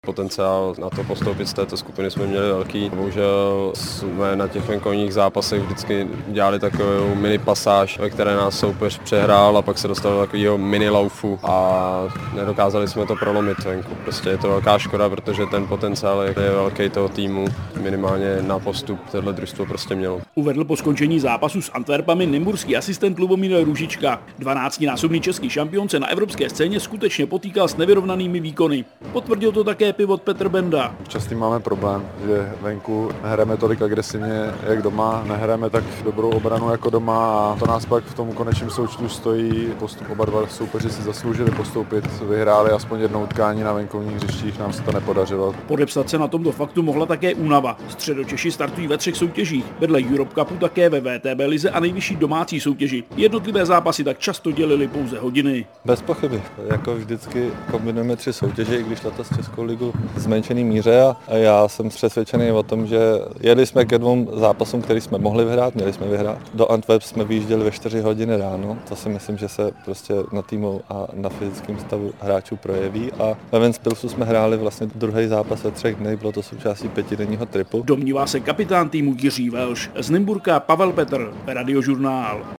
Potenciál na to postoupit z této skupiny jsme měli velký. Bohužel jsme na těch venkovních zápasech vždycky dělali takovou mini pasáž, ve které nás soupeř přehrál a pak se dostal do takového mini laufu a nedokázali jsme to prolomit venku. Prostě je to velká škoda, protože ten potenciál je velký toho týmu, minimálně na postup tohle družstvo prostě mělo. Uvedl po skončení zápasu s Antwerpami nymburský asistent Lubomír Růžička. 12násobný český šampion se na evropské scéně skutečně potýkal s nevyrovnanými výkony. Potvrdil to také pivot Petr Benda. Častý máme problém, že venku nehrajeme tolik agresivně jak doma, nehrajeme tak dobrou obranu jako doma a to nás pak v tom konečném součtu stojí. Postup oba dva soupeři si zasloužili postoupit, vyhráli aspoň jedno utkání na venkovních hřištích, nám se to nepodařilo. Podepsat se na tomto faktu mohla také únava. Středočeši startují ve 3 soutěžích, vedle Europe Cupu také ve VTB lize a nejvyšší domácí soutěži. Jednotlivé zápasy tak často dělily pouze hodiny. Bez pochyby, jako vždycky kombinujeme 3 soutěže, i když letos Českou ligu v zmenšený míře a já jsem přesvědčený o tom, že jeli jsme ke 2 zápasům, který jsme mohli vyhrát, měli jsme vyhrát. Do Antwerp jsme vyjížděli ve 4 hodiny ráno, to si myslím, že se prostě na týmu a na fyzickém stavu hráčů projeví a ve Ventspilsu jsme hráli vlastně druhý zápas ve 3 dnech, bylo to součástí 5denního tripu. Domnívá se kapitán týmu Jiří Velš, z Nymburka Pavel Petr, Radiožurnál.